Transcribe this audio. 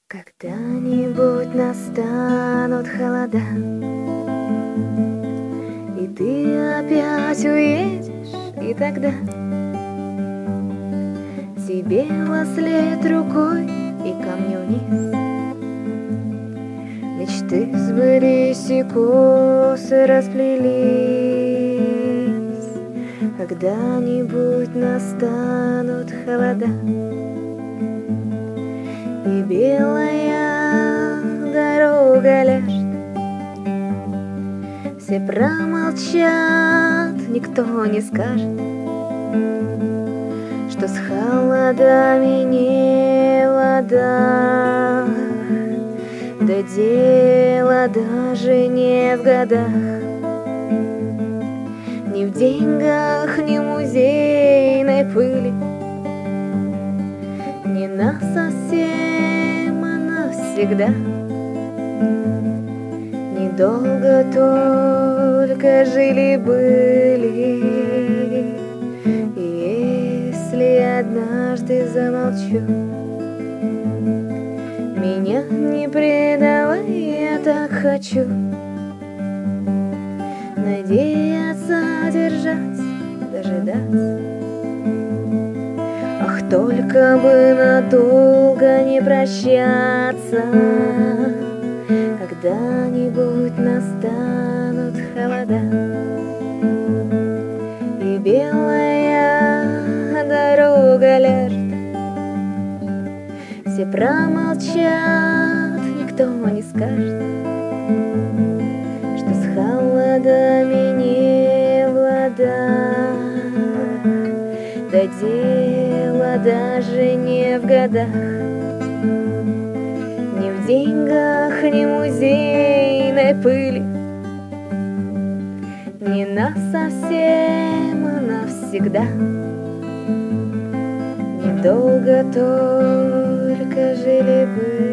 Когда-нибудь настанут холода, и ты опять уедешь, и тогда тебе вослед рукой и ко мне вниз. Мечты сбылись и косы расплелись. Когда-нибудь настанут холода, и белая дорога ляжет. Все промолчат, никто не скажет, что с холодами не в ладах. Да дело даже не в годах, ни в деньгах, ни музейной пыли, не насовсем, а навсегда. Недолго только жили-были, и если однажды замолчу, меня не предавай, я так хочу надеяться, держать, дожидаться. Ах, только бы надолго не прощаться. Когда-нибудь настанут холода, и белая дорога ляжет. Все промолчат, никто не скажет, что с холодами не в ладах. Да дело даже не в годах, ни в деньгах, ни музейной пыли, не насовсем, а навсегда. Недолго только жили-были.